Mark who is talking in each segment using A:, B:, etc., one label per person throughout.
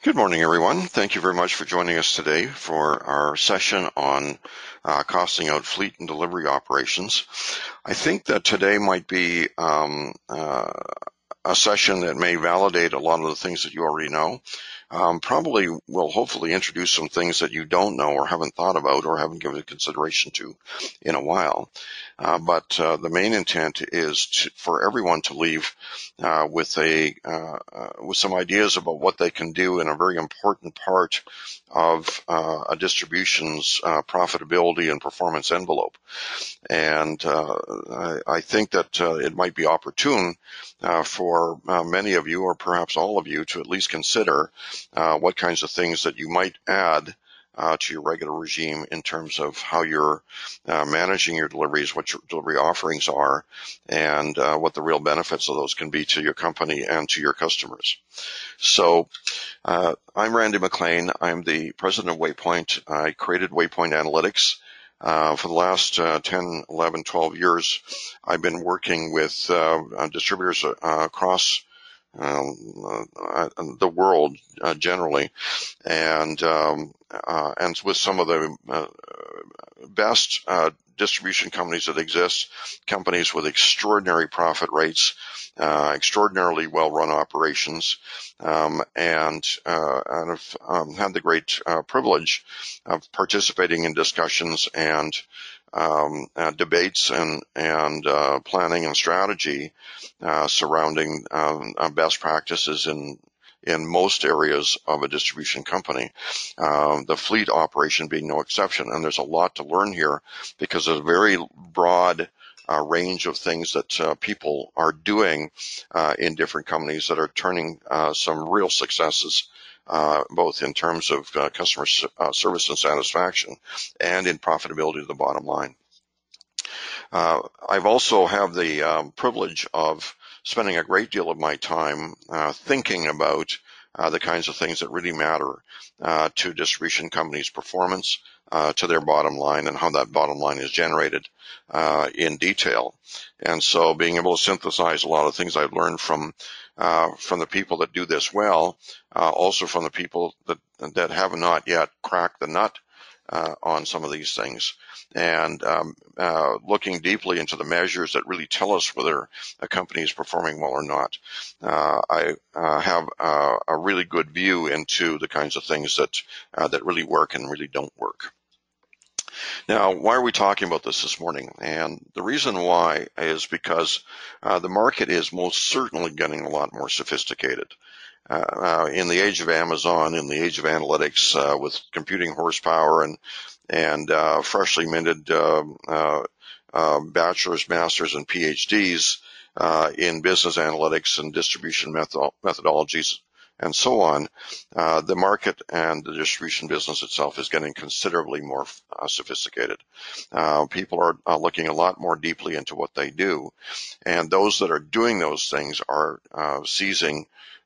A: Good morning, everyone. Thank you very much for joining us today for our session on costing out fleet and delivery operations. I think that today might be a session that may validate a lot of the things that you already know. Probably will hopefully introduce some things that you don't know or haven't thought about or haven't given consideration to in a while. But the main intent is for everyone to leave with some ideas about what they can do in a very important part of a distribution's profitability and performance envelope. And I think that it might be opportune for many of you, or perhaps all of you, to at least consider what kinds of things that you might add to your regular regime in terms of how you're managing your deliveries, what your delivery offerings are, and what the real benefits of those can be to your company and to your customers. So I'm Randy McLean. I'm the president of Waypoint. I created Waypoint Analytics. For the last 10, 11, 12 years, I've been working with distributors across the world generally, and with some of the best distribution companies that exist, companies with extraordinary profit rates, extraordinarily well-run operations, and have had the great privilege of participating in discussions and debates and planning and strategy surrounding best practices in most areas of a distribution company, the fleet operation being no exception. And there's a lot to learn here because there's a very broad range of things that people are doing in different companies that are turning some real successes, both in terms of customer service and satisfaction and in profitability to the bottom line. I've also have the privilege of spending a great deal of my time thinking about the kinds of things that really matter to distribution companies' performance, to their bottom line, and how that bottom line is generated in detail. And so being able to synthesize a lot of things I've learned from the people that do this well, also from the people that have not yet cracked the nut on some of these things, and looking deeply into the measures that really tell us whether a company is performing well or not. I have a really good view into the kinds of things that really work and really don't work. Now, why are we talking about this morning? And the reason why is because the market is most certainly getting a lot more sophisticated. In the age of Amazon, in the age of analytics, with computing horsepower and freshly minted bachelor's, master's, and PhDs in business analytics and distribution methodologies and so on, the market and the distribution business itself is getting considerably more sophisticated. People are looking a lot more deeply into what they do, and those that are doing those things are seizing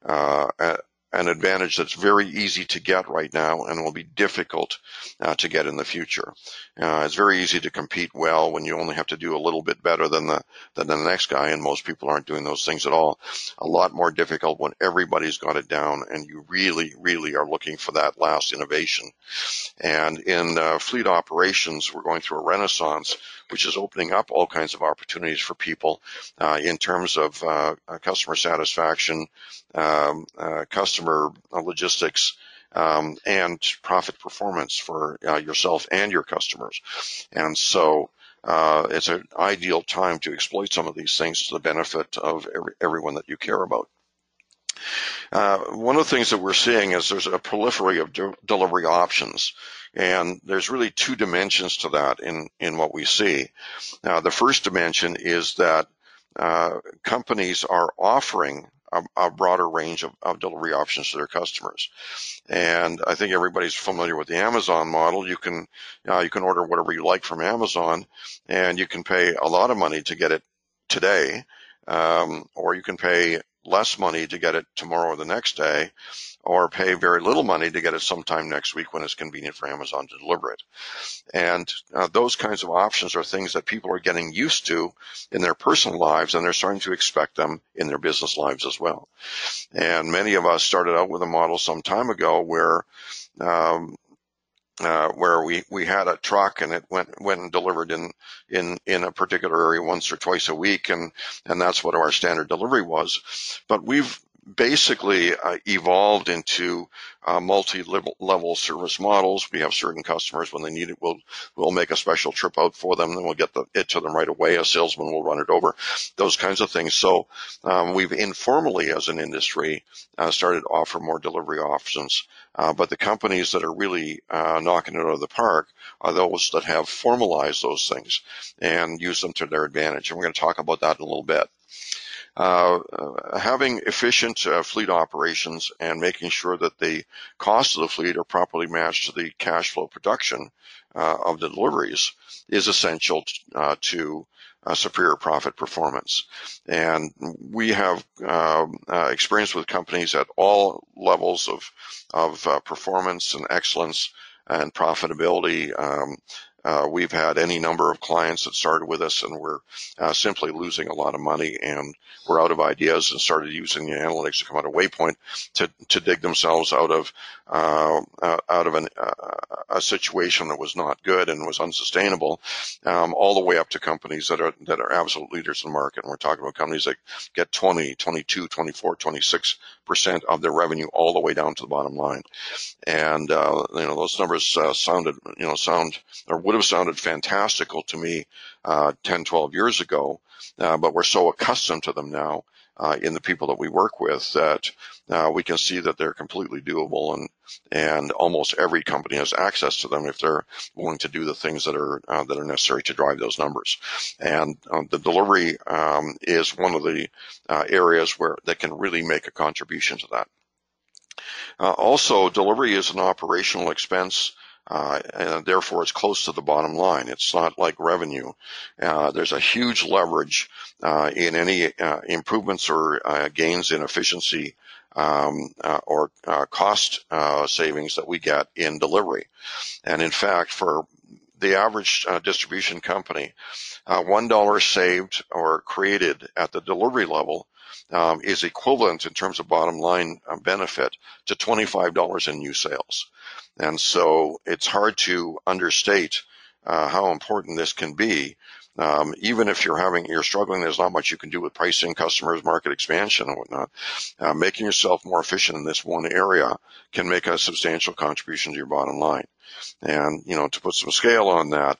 A: an advantage that's very easy to get right now and will be difficult to get in the future. It's very easy to compete well when you only have to do a little bit better than the next guy, and most people aren't doing those things at all. A lot more difficult when everybody's got it down and you really, really are looking for that last innovation. And in fleet operations, we're going through a renaissance, which is opening up all kinds of opportunities for people in terms of customer satisfaction, customer logistics, and profit performance for yourself and your customers. And so it's an ideal time to exploit some of these things to the benefit of everyone that you care about. One of the things that we're seeing is there's a proliferation of delivery options, and there's really two dimensions to that in what we see. The first dimension is that companies are offering a broader range of delivery options to their customers. And I think everybody's familiar with the Amazon model. You can order whatever you like from Amazon, and you can pay a lot of money to get it today, or you can pay less money to get it tomorrow or the next day, or pay very little money to get it sometime next week when it's convenient for Amazon to deliver it. And those kinds of options are things that people are getting used to in their personal lives, and they're starting to expect them in their business lives as well. And many of us started out with a model some time ago where we had a truck and it went and delivered in a particular area once or twice a week, and that's what our standard delivery was. But we've basically evolved into multi-level service models. We have certain customers, when they need it, we'll make a special trip out for them, and we'll get it to them right away. A salesman will run it over, those kinds of things. So we've informally, as an industry, started to offer more delivery options. But the companies that are really knocking it out of the park are those that have formalized those things and use them to their advantage. And we're going to talk about that in a little bit. Having efficient fleet operations and making sure that the costs of the fleet are properly matched to the cash flow production of the deliveries is essential to superior profit performance. And we have experience with companies at all levels of performance and excellence and profitability. We've had any number of clients that started with us and were simply losing a lot of money and were out of ideas and started using the analytics to come out of Waypoint to dig themselves out of a situation that was not good and was unsustainable, all the way up to companies that are absolute leaders in the market. And we're talking about companies that get 20, 22, 24, 26% of their revenue all the way down to the bottom line. And those numbers sound or would have sounded fantastical to me 10, 12 years ago, but we're so accustomed to them now in the people that we work with that we can see that they're completely doable, and almost every company has access to them if they're willing to do the things that are necessary to drive those numbers. And the delivery is one of the areas where that can really make a contribution to that. Also, delivery is an operational expense, and therefore it's close to the bottom line. It's not like revenue. There's a huge leverage in any improvements or gains in efficiency or cost savings that we get in delivery. And in fact, for the average distribution company, $1 saved or created at the delivery level is equivalent in terms of bottom line benefit to $25 in new sales. And so it's hard to understate how important this can be. Even if you're struggling, there's not much you can do with pricing, customers, market expansion, and whatnot. Making yourself more efficient in this one area can make a substantial contribution to your bottom line. And, to put some scale on that,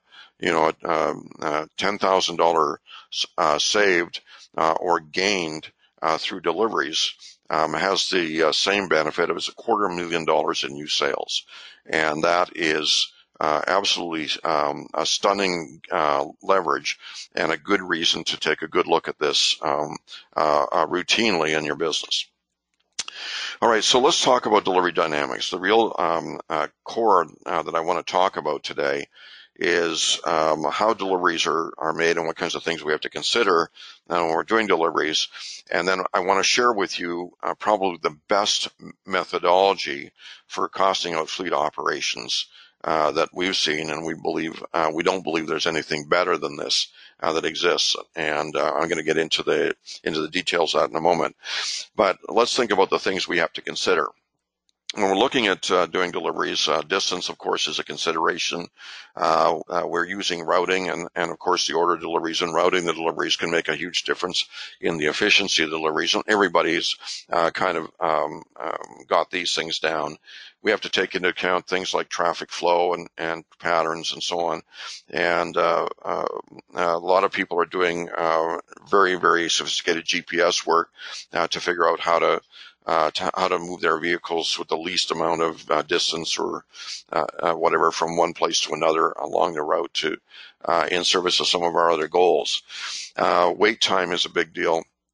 A: $10,000 saved or gained through deliveries has the same benefit as $250,000 in new sales. And that is absolutely a stunning leverage and a good reason to take a good look at this routinely in your business. All right, so let's talk about delivery dynamics. The real core that I want to talk about today is how deliveries are made and what kinds of things we have to consider when we're doing deliveries. And then I want to share with you probably the best methodology for costing out fleet operations that we've seen, and we don't believe there's anything better than this that exists. And I'm going to get into the details of that in a moment. But let's think about the things we have to consider. When we're looking at doing deliveries, distance, of course, is a consideration. We're using routing, and of course, the order deliveries and routing the deliveries can make a huge difference in the efficiency of deliveries. And everybody's kind of got these things down. We have to take into account things like traffic flow and patterns and so on. And a lot of people are doing very, very sophisticated GPS work to figure out how to move their vehicles with the least amount of distance or whatever from one place to another along the route to in service of some of our other goals. Wait time is a big deal.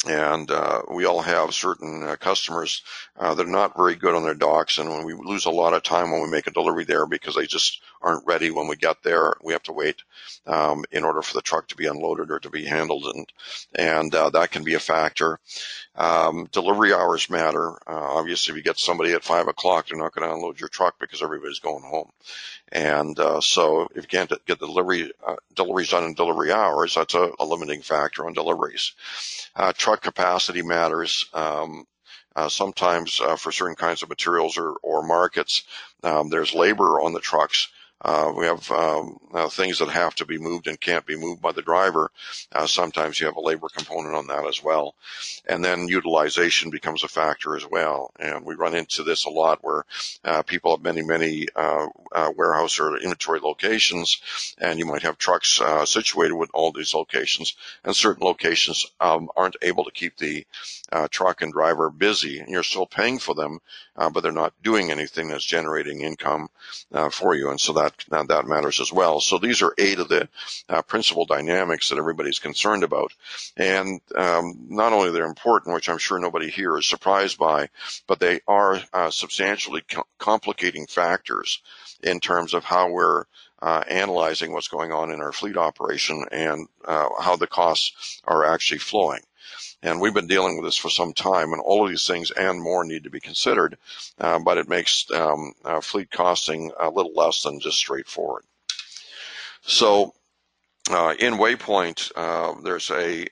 A: And we all have certain customers that are not very good on their docks, and when we lose a lot of time when we make a delivery there because they just aren't ready when we get there. We have to wait in order for the truck to be unloaded or to be handled, and that can be a factor. Delivery hours matter. Obviously, if you get somebody at 5 o'clock, they're not going to unload your truck because everybody's going home. And so if you can't get deliveries done in delivery hours, that's a limiting factor on deliveries. Truck capacity matters. Sometimes for certain kinds of materials or markets, there's labor on the trucks. We have things that have to be moved and can't be moved by the driver. Sometimes you have a labor component on that as well. And then utilization becomes a factor as well. And we run into this a lot where people have many warehouse or inventory locations, and you might have trucks situated with all these locations, and certain locations aren't able to keep the truck and driver busy. And you're still paying for them, but they're not doing anything that's generating income for you. And so that matters as well. So these are 8 of the principal dynamics that everybody's concerned about. And not only they're important, which I'm sure nobody here is surprised by, but they are substantially complicating factors in terms of how we're analyzing what's going on in our fleet operation and how the costs are actually flowing. And we've been dealing with this for some time, and all of these things and more need to be considered, but it makes fleet costing a little less than just straightforward. So in Waypoint, there's a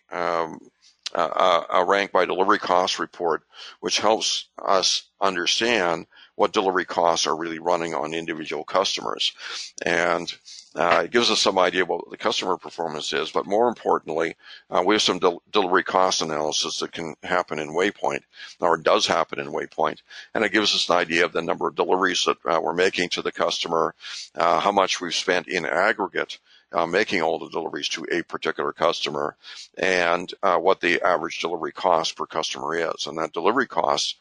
A: rank by delivery cost report, which helps us understand what delivery costs are really running on individual customers. And it gives us some idea of what the customer performance is, but more importantly, we have some delivery cost analysis that can happen in Waypoint, or does happen in Waypoint, and it gives us an idea of the number of deliveries that we're making to the customer, how much we've spent in aggregate making all the deliveries to a particular customer, and what the average delivery cost per customer is. And that delivery cost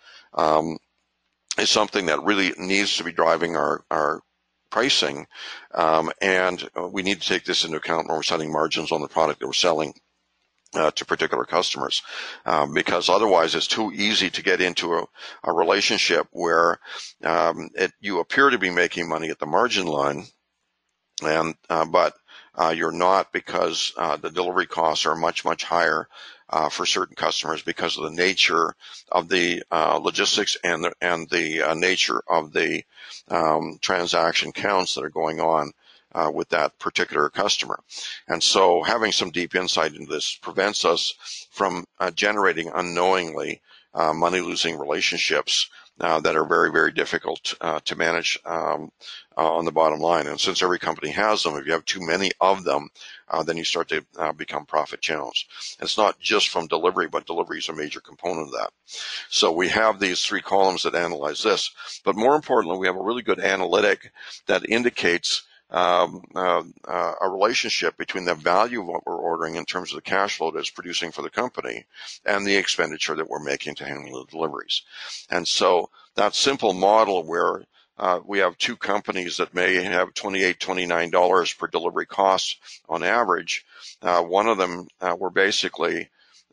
A: is something that really needs to be driving our pricing, and we need to take this into account when we're setting margins on the product that we're selling to particular customers, because otherwise it's too easy to get into a relationship where you appear to be making money at the margin line, and but you're not, because the delivery costs are much higher for certain customers because of the nature of the logistics and the nature of the transaction counts that are going on with that particular customer. And so having some deep insight into this prevents us from generating unknowingly money-losing relationships that are very difficult to manage on the bottom line. And since every company has them, if you have too many of them, then you start to become profit challenged. It's not just from delivery, but delivery is a major component of that. So we have these 3 columns that analyze this, but more importantly, we have a really good analytic that indicates a relationship between the value of what we're ordering in terms of the cash flow that it's producing for the company and the expenditure that we're making to handle the deliveries. And so that simple model where we have 2 companies that may have $28, $29 per delivery cost on average. One of them we're basically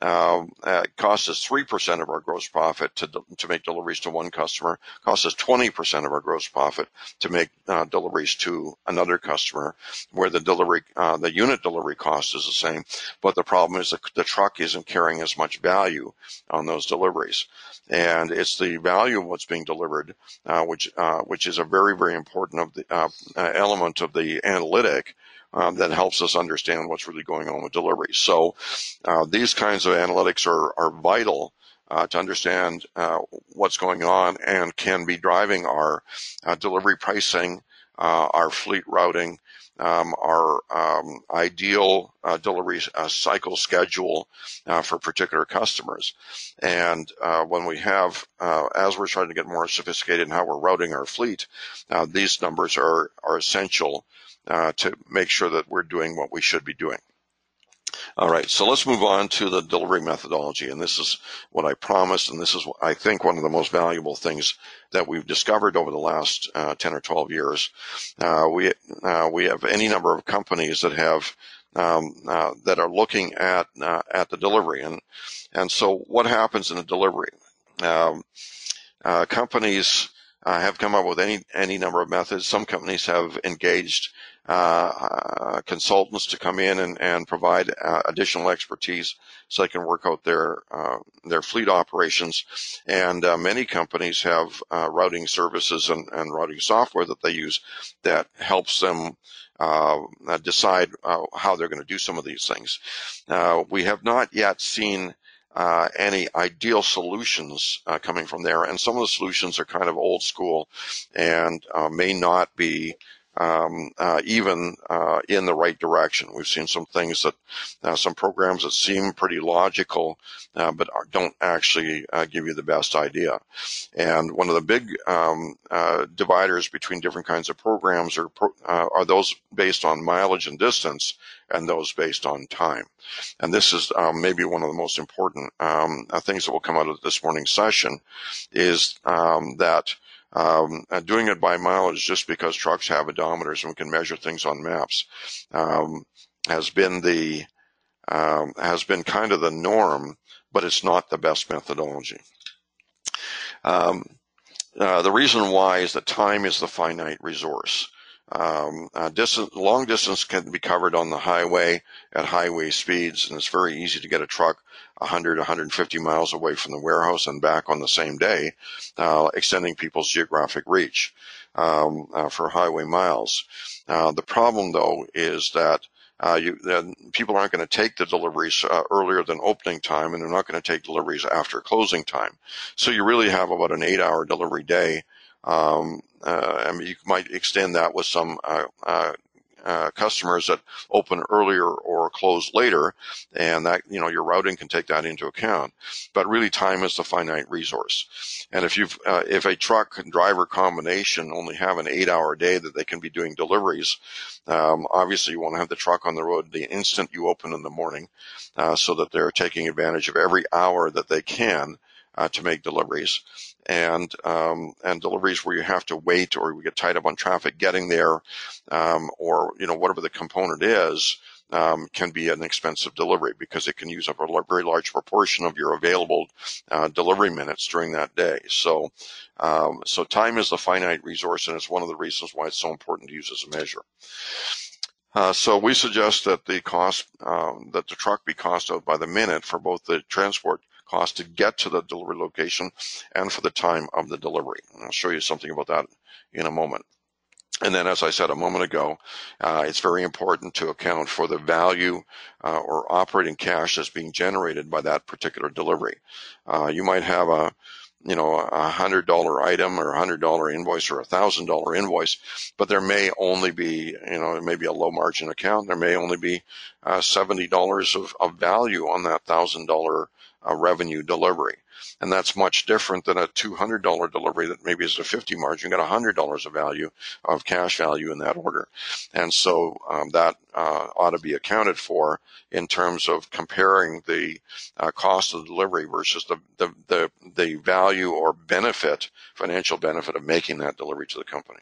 A: costs us 3% of our gross profit to make deliveries to one customer, costs us 20% of our gross profit to make deliveries to another customer, where the unit delivery cost is the same, but the problem is the truck isn't carrying as much value on those deliveries. And it's the value of what's being delivered, which is a very important of the element of the analytic that helps us understand what's really going on with deliveries. So these kinds of analytics are vital to understand what's going on and can be driving our delivery pricing, our fleet routing, our ideal delivery cycle schedule for particular customers. And when we have, as we're trying to get more sophisticated in how we're routing our fleet, these numbers are essential to make sure that we're doing what we should be doing. All right, so let's move on to the delivery methodology, and this is what I promised, and this is, I think, one of the most valuable things that we've discovered over the last 10 or 12 years. We have any number of companies that have that are looking at the delivery. And so what happens in a delivery? Companies have come up with any number of methods. Some companies have engaged consultants to come in and provide additional expertise so they can work out their fleet operations. And many companies have routing services and routing software that they use that helps them decide how they're going to do some of these things. We have not yet seen any ideal solutions coming from there, and some of the solutions are kind of old school and may not be even in the right direction. We've seen some things that some programs that seem pretty logical, but don't actually give you the best idea. And one of the big dividers between different kinds of programs are those based on mileage and distance, and those based on time. And this is maybe one of the most important things that will come out of this morning's session, is that doing it by mileage just because trucks have odometers and we can measure things on maps has been kind of the norm, but it's not the best methodology. The reason why is that time is the finite resource. Long distance can be covered on the highway at highway speeds, and it's very easy to get a truck 100, 150 miles away from the warehouse and back on the same day, extending people's geographic reach for highway miles. The problem, though, is that people aren't going to take the deliveries earlier than opening time, and they're not going to take deliveries after closing time. So you really have about an 8-hour delivery day. I mean, you might extend that with some customers that open earlier or close later, and that, your routing can take that into account. But really, time is the finite resource. And if a truck and driver combination only have an 8-hour day that they can be doing deliveries, obviously you want to have the truck on the road the instant you open in the morning, so that they're taking advantage of every hour that they can to make deliveries. And deliveries where you have to wait or we get tied up on traffic getting there, or whatever the component is, can be an expensive delivery because it can use up a very large proportion of your available delivery minutes during that day. So time is the finite resource, and it's one of the reasons why it's so important to use as a measure. So we suggest that the truck be cost out by the minute for both the transport cost to get to the delivery location and for the time of the delivery. And I'll show you something about that in a moment. And then, as I said a moment ago, it's very important to account for the value or operating cash that's being generated by that particular delivery. You might have a $100 item or $100 invoice or $1,000 invoice, but there may only be, it may be a low margin account. There may only be $70 of value on that $1,000 revenue delivery. And that's much different than a $200 delivery that maybe is a 50 margin. You got $100 of value, of cash value in that order. And so that ought to be accounted for in terms of comparing the cost of the delivery versus the value or benefit, financial benefit of making that delivery to the company.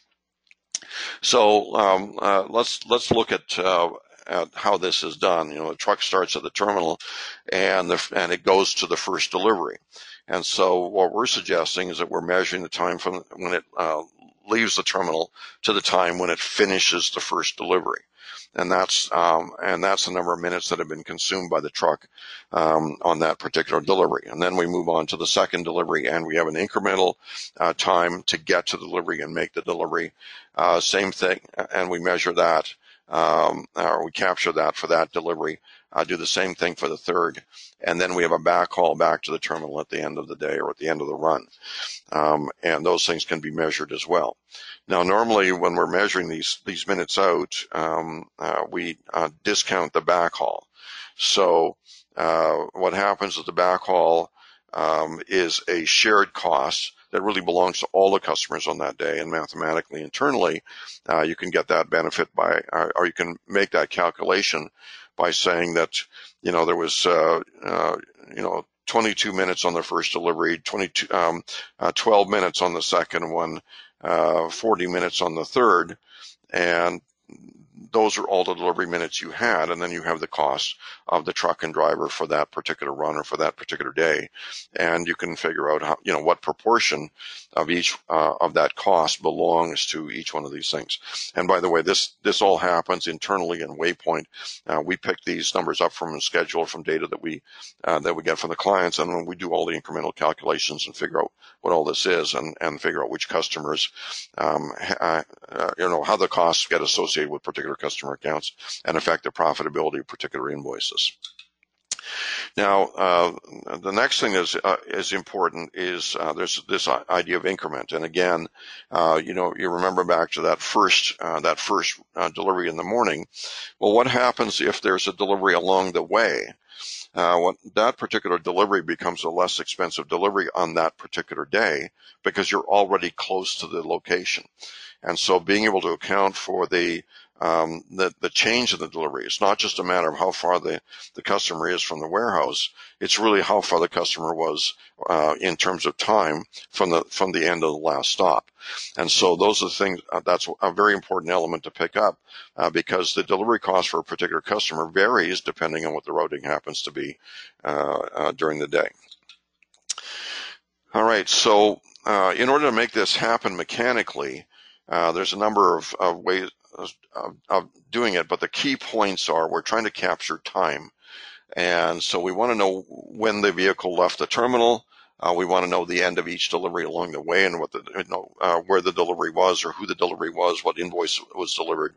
A: So let's look at how this is done. The truck starts at the terminal and it goes to the first delivery. And so what we're suggesting is that we're measuring the time from when it leaves the terminal to the time when it finishes the first delivery. And that's the number of minutes that have been consumed by the truck on that particular delivery. And then we move on to the second delivery, and we have an incremental time to get to the delivery and make the delivery. Same thing, and we measure that, or we capture that for that delivery. Do the same thing for the third, and then we have a backhaul back to the terminal at the end of the day or at the end of the run. And those things can be measured as well. Now, normally when we're measuring these minutes out, we discount the backhaul. So what happens is the backhaul is a shared cost that really belongs to all the customers on that day, and mathematically internally you can get that benefit by, or you can make that calculation by saying that there was 22 minutes on the first delivery, 12 minutes on the second one, 40 minutes on the third, and those are all the delivery minutes you had, and then you have the cost of the truck and driver for that particular run or for that particular day, and you can figure out how, what proportion of each of that cost belongs to each one of these things. And by the way, this all happens internally in Waypoint. We pick these numbers up from a schedule, from data that we get from the clients, and when we do all the incremental calculations and figure out what all this is, and figure out which customers, how the costs get associated with particular customer accounts and affect the profitability of particular invoices. Now, the next thing is important is there's this idea of increment. And again, you remember back to that first delivery in the morning. Well, what happens if there's a delivery along the way? That particular delivery becomes a less expensive delivery on that particular day because you're already close to the location. And so being able to account for the change in the delivery, it's not just a matter of how far the customer is from the warehouse. It's really how far the customer was in terms of time from the end of the last stop. And so those are the things, that's a very important element to pick up because the delivery cost for a particular customer varies depending on what the routing happens to be during the day. All right, so in order to make this happen mechanically, there's a number of ways of doing it, but the key points are we're trying to capture time. And so we want to know when the vehicle left the terminal. We want to know the end of each delivery along the way and what where the delivery was or who the delivery was, what invoice was delivered.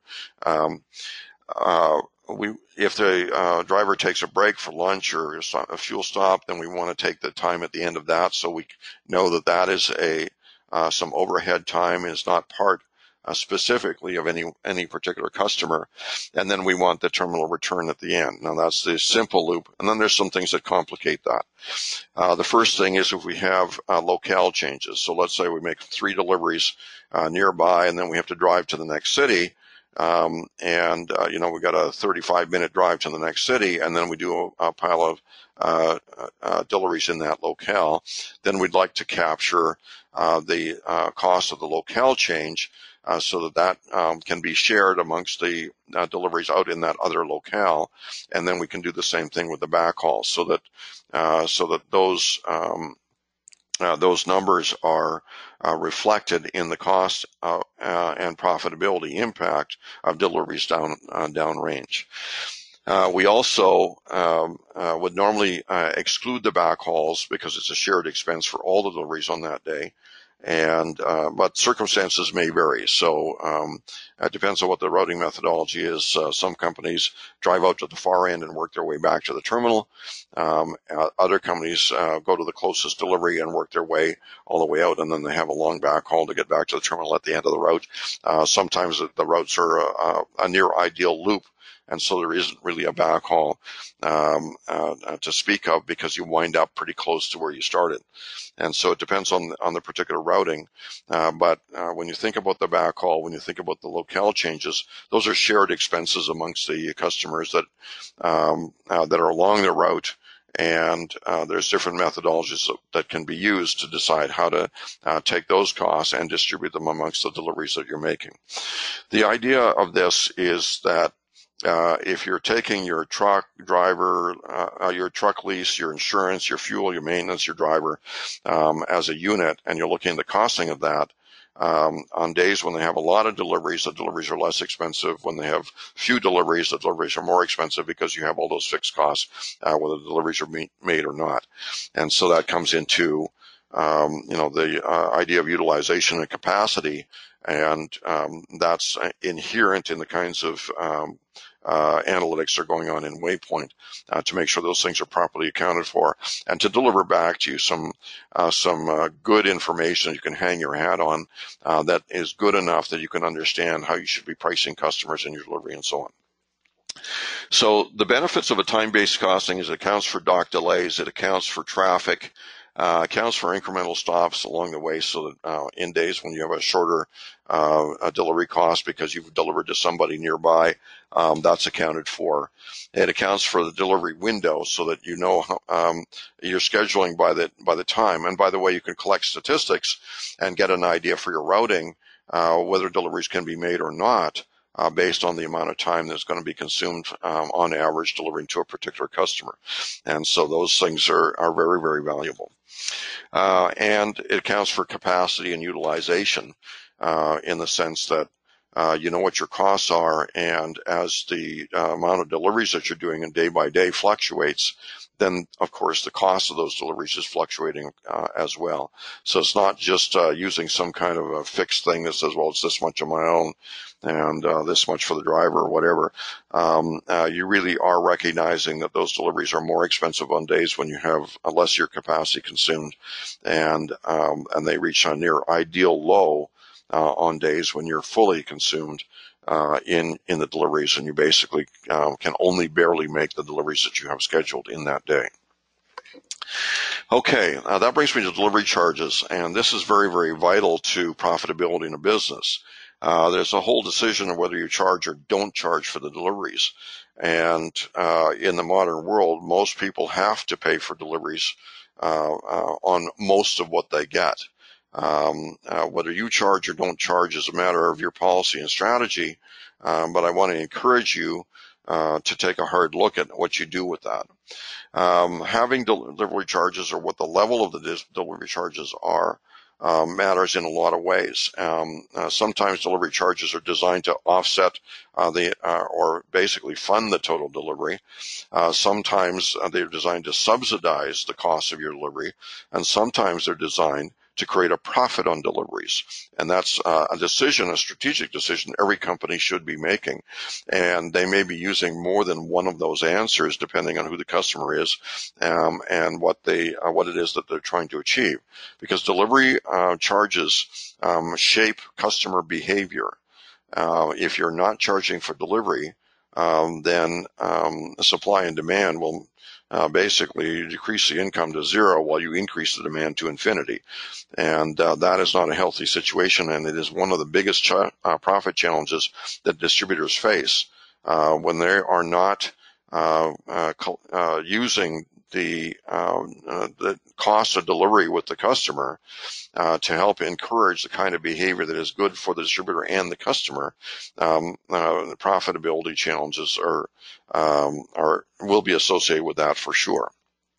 A: If the driver takes a break for lunch or a fuel stop, then we want to take the time at the end of that so we know that is some overhead time, is not part specifically of any particular customer. And then we want the terminal return at the end. Now that's the simple loop. And then there's some things that complicate that. The first thing is if we have locale changes. So let's say we make 3 deliveries nearby and then we have to drive to the next city. We got a 35-minute drive to the next city, and then we do a pile of deliveries in that locale. Then we'd like to capture the cost of the locale change so that can be shared amongst the deliveries out in that other locale, and then we can do the same thing with the backhaul so that those numbers are reflected in the cost and profitability impact of deliveries downrange. We also would normally exclude the backhauls because it's a shared expense for all the deliveries on that day. But circumstances may vary. So it depends on what the routing methodology is. Some companies drive out to the far end and work their way back to the terminal. Other companies go to the closest delivery and work their way all the way out, and then they have a long backhaul to get back to the terminal at the end of the route. Sometimes the routes are a near ideal loop, and so there isn't really a backhaul to speak of because you wind up pretty close to where you started. And so it depends on the particular routing. But when you think about the backhaul, when you think about the locale changes, those are shared expenses amongst the customers that are along the route. And there's different methodologies that can be used to decide how to take those costs and distribute them amongst the deliveries that you're making. The idea of this is that if you're taking your truck driver, your truck lease, your insurance, your fuel, your maintenance, your driver as a unit, and you're looking at the costing of that, on days when they have a lot of deliveries, the deliveries are less expensive. When they have few deliveries, the deliveries are more expensive because you have all those fixed costs, whether the deliveries are made or not. And so that comes into the idea of utilization and capacity, and that's inherent in the kinds of analytics that are going on in Waypoint to make sure those things are properly accounted for and to deliver back to you some good information you can hang your hat on that is good enough that you can understand how you should be pricing customers in your delivery and so on. So the benefits of a time-based costing is it accounts for dock delays, it accounts for traffic, accounts for incremental stops along the way, so that in days when you have a shorter delivery cost because you've delivered to somebody nearby, that's accounted for. It accounts for the delivery window so that you know you're scheduling by the time. And by the way, you can collect statistics and get an idea for your routing whether deliveries can be made or not based on the amount of time that's going to be consumed on average delivering to a particular customer. And so those things are very, very valuable. And it accounts for capacity and utilization in the sense that you know what your costs are, and as the amount of deliveries that you're doing and day by day fluctuates, then of course the cost of those deliveries is fluctuating as well. So it's not just using some kind of a fixed thing that says, well, it's this much on my own and this much for the driver or whatever. You really are recognizing that those deliveries are more expensive on days when you have less of your capacity consumed, and they reach a near ideal low on days when you're fully consumed in the deliveries, and you basically can only barely make the deliveries that you have scheduled in that day. Okay, that brings me to delivery charges, and this is very, very vital to profitability in a business. There's a whole decision of whether you charge or don't charge for the deliveries. And in the modern world, most people have to pay for deliveries on most of what they get. Whether you charge or don't charge is a matter of your policy and strategy, but I want to encourage you to take a hard look at what you do with that. Having delivery charges, or what the level of the delivery charges are, matters in a lot of ways. Sometimes delivery charges are designed to offset or basically fund the total delivery. Sometimes they're designed to subsidize the cost of your delivery, and sometimes they're designed to create a profit on deliveries. And that's a decision, a strategic decision every company should be making. And they may be using more than one of those answers depending on who the customer is and what it is that they're trying to achieve. Because delivery charges shape customer behavior. If you're not charging for delivery, then supply and demand will basically decrease the income to zero while you increase the demand to infinity. And that is not a healthy situation, and it is one of the biggest profit challenges that distributors face when they are not using the cost of delivery with the customer to help encourage the kind of behavior that is good for the distributor and the customer. The profitability challenges will be associated with that for sure.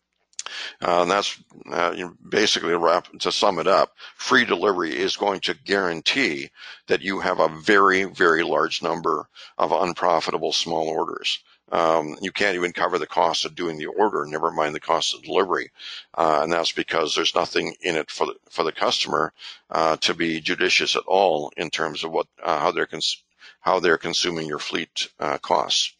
A: And that's basically to sum it up. Free delivery is going to guarantee that you have a very, very large number of unprofitable small orders. You can't even cover the cost of doing the order, never mind the cost of delivery. And that's because there's nothing in it for the customer to be judicious at all in terms of how they're consuming your fleet costs.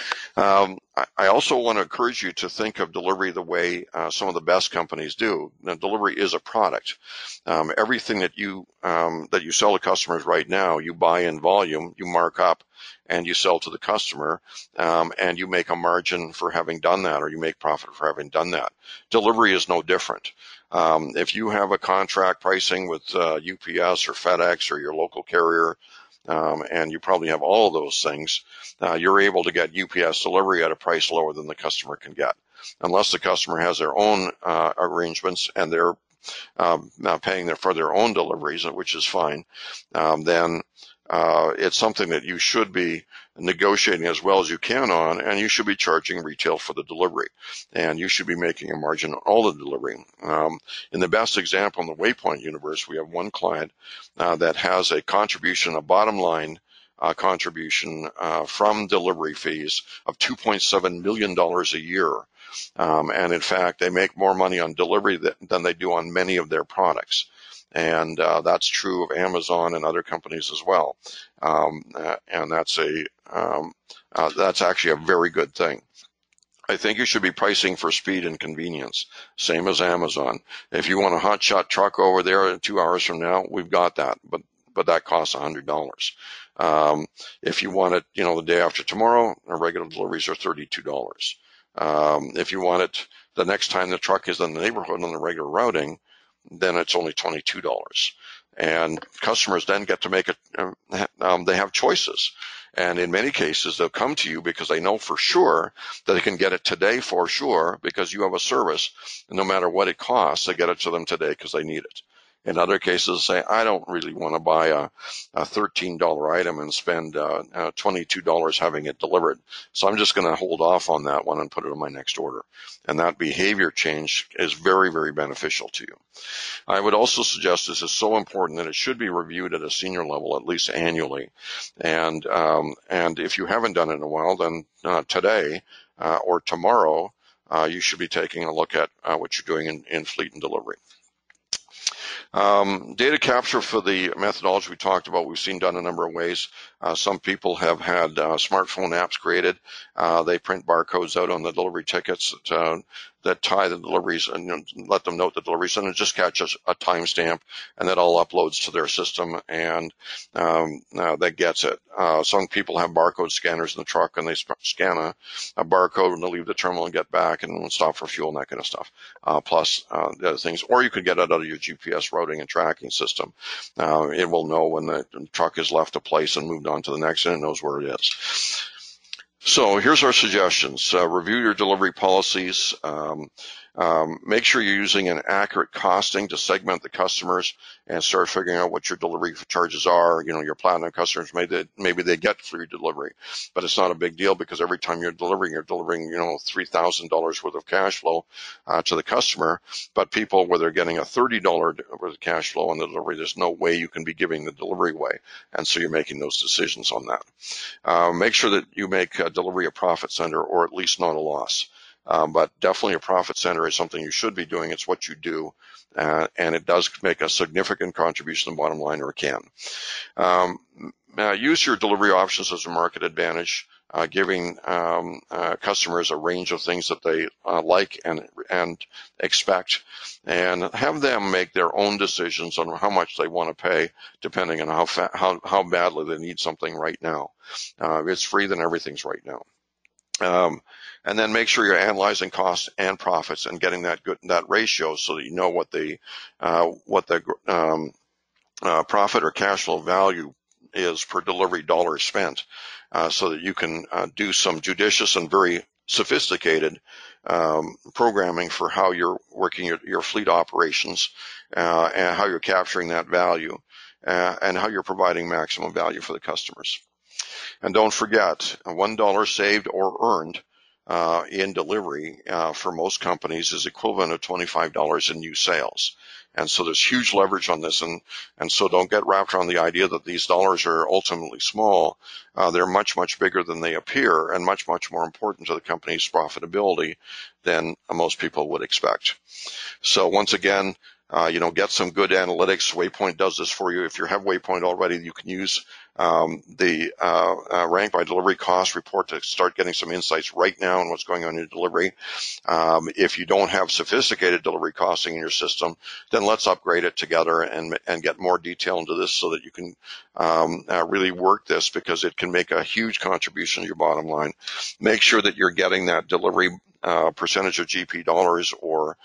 A: I also want to encourage you to think of delivery the way some of the best companies do. Now, delivery is a product. Everything that you sell to customers right now, you buy in volume, you mark up, and you sell to the customer, and you make a margin for having done that, or you make profit for having done that. Delivery is no different. If you have a contract pricing with UPS or FedEx or your local carrier, and you probably have all of those things, you're able to get UPS delivery at a price lower than the customer can get. Unless the customer has their own arrangements and they're paying for their own deliveries, which is fine, then it's something that you should be negotiating as well as you can on, and you should be charging retail for the delivery, and you should be making a margin on all the delivery. In the best example in the Waypoint universe, we have one client that has a contribution, a bottom line contribution from delivery fees of $2.7 million a year. And in fact, they make more money on delivery than they do on many of their products. And that's true of Amazon and other companies as well. And that's actually a very good thing. I think you should be pricing for speed and convenience, same as Amazon. If you want a hotshot truck over there 2 hours from now, we've got that, but that costs $100. If you want it, the day after tomorrow, our regular deliveries are $32. If you want it the next time the truck is in the neighborhood on the regular routing, then it's only $22. And customers then get to make they have choices. And in many cases, they'll come to you because they know for sure that they can get it today for sure because you have a service. And no matter what it costs, they get it to them today because they need it. In other cases, say, I don't really want to buy a $13 item and spend $22 having it delivered. So I'm just going to hold off on that one and put it on my next order. And that behavior change is very, very beneficial to you. I would also suggest this is so important that it should be reviewed at a senior level, at least annually. And if you haven't done it in a while, then today or tomorrow, you should be taking a look at what you're doing in fleet and delivery. Data capture for the methodology we talked about, we've seen done a number of ways. Some people have had smartphone apps created. They print barcodes out on the delivery tickets that tie the deliveries and let them note the deliveries, and it just catches a timestamp, and that all uploads to their system, and that gets it. Some people have barcode scanners in the truck, and they scan a barcode and they leave the terminal and get back and stop for fuel and that kind of stuff. Plus the other things, or you could get it out of your GPS routing and tracking system. It will know when the truck has left a place and moved on to the next, and it knows where it is. So here's our suggestions. Review your delivery policies. Make sure you're using an accurate costing to segment the customers and start figuring out what your delivery charges are. You know, your platinum customers, maybe they get free delivery, but it's not a big deal because every time you're delivering, $3,000 worth of cash flow to the customer. But people where they're getting a $30 worth of cash flow on the delivery, there's no way you can be giving the delivery away. And so you're making those decisions on that. Make sure that you make delivery a profit center, or at least not a loss. But definitely a profit center is something you should be doing. It's what you do, and it does make a significant contribution to the bottom line, or it can. Use your delivery options as a market advantage, giving customers a range of things that they like and expect, and have them make their own decisions on how much they want to pay, depending on how badly they need something right now. If it's free, then everything's right now. And then make sure you're analyzing costs and profits and getting that ratio so that you know what the profit or cash flow value is per delivery dollar spent, so that you can do some judicious and very sophisticated programming for how you're working your fleet operations, and how you're capturing that value, and how you're providing maximum value for the customers. And don't forget, $1 saved or earned in delivery for most companies is equivalent of $25 in new sales. And so there's huge leverage on this, and so don't get wrapped around the idea that these dollars are ultimately small. They're much, much bigger than they appear, and much, much more important to the company's profitability than most people would expect. So once again, get some good analytics. Waypoint does this for you. If you have Waypoint already, you can use the rank by delivery cost report to start getting some insights right now on what's going on in your delivery. If you don't have sophisticated delivery costing in your system, then let's upgrade it together and get more detail into this so that you can really work this, because it can make a huge contribution to your bottom line. Make sure that you're getting that delivery percentage of GP dollars or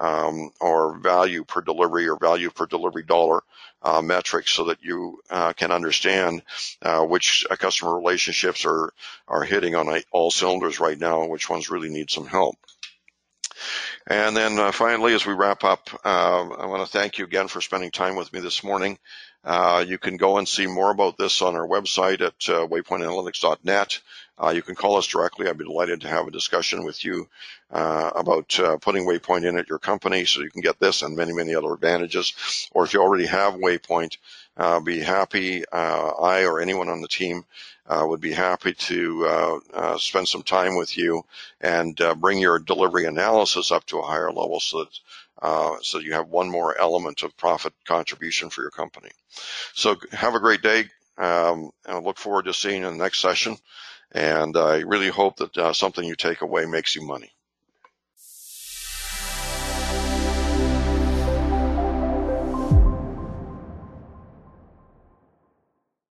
A: value per delivery or value per delivery dollar metrics, so that you can understand which customer relationships are hitting on all cylinders right now, and which ones really need some help. And then finally, as we wrap up, I want to thank you again for spending time with me this morning. You can go and see more about this on our website at waypointanalytics.net. You can call us directly. I'd be delighted to have a discussion with you about putting Waypoint in at your company, so you can get this and many, many other advantages. Or if you already have Waypoint, be happy. I or anyone on the team would be happy to spend some time with you and bring your delivery analysis up to a higher level, so that you have one more element of profit contribution for your company. So have a great day. I look forward to seeing you in the next session. And I really hope that something you take away makes you money.